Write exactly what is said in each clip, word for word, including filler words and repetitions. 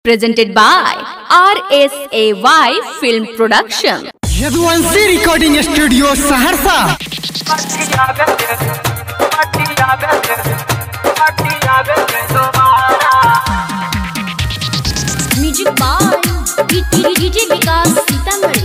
presented by R S A Y Film Production. Yaduvanshi recording studio Saharsa. Music by DJ Vikas Sitamarhi.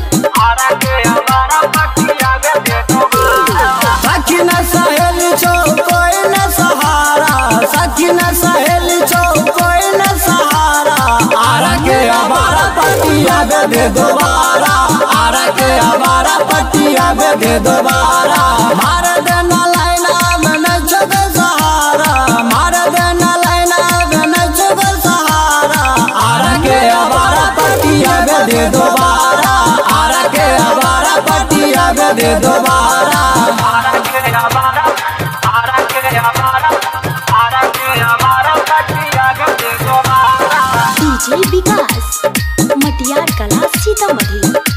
सखी न सहेल छो कोई न सहारा, सखी न सहेल छो कोई न सहारा। आरा के आवारा पटिया दे दोबारा, आरा के आवारा पटिया दे दोबारा। मार देना लाइना में न छो सहारा, मार देना लाइना में न छो सहारा। आरा के आवारा पटिया दे दोबारा, आरा के आवारा पटिया दे दोबारा। डीजे विकास मटियार कला सीतामढ़ी।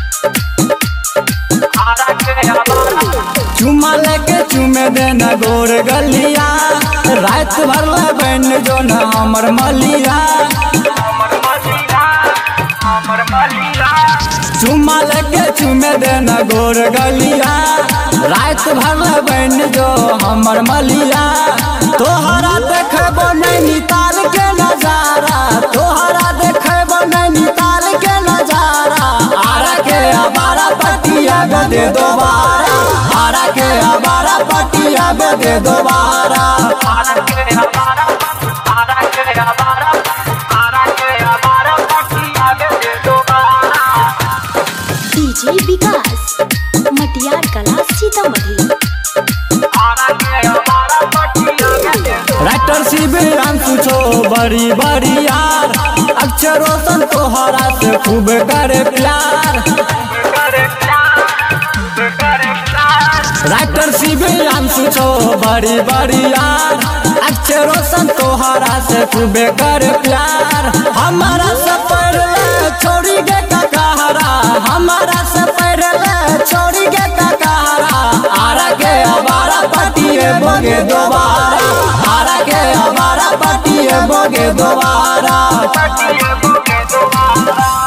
चुमा लेके चुमे देना गोर गलिया, रात भर बन जो न हमर मलिया। चुमा लेके चुमे देना गोर गलिया, रात भर बन जो हमर मलिया। तोहरा देखबो नैनीताल के नजारा, तोहरा देखबो नैनीताल के नजारा। आरा के आवारा पटिया दे दोबारा, आरा के आवारा पटिया दे दोबारा। डीजे विकास मटियार कला सीतामढ़ी। राइटर शिवरांशु छो बड़ी बड़ी यार, अक्षर रोशन तोहरा से खूब करे प्यार। राइटर शिवरांशु छो बड़ी बड़ी यार, अक्षर रोशन तोहरा से खूब करे प्यार। हमारा से पढ़ले छोड़ी गे ककहरा, हमारा से पढ़ले छोड़ी गे ककहरा। आरा के आवारा पटिए बोगे दोबारा, आरा के आवारा पटिए बोगे दोबारा।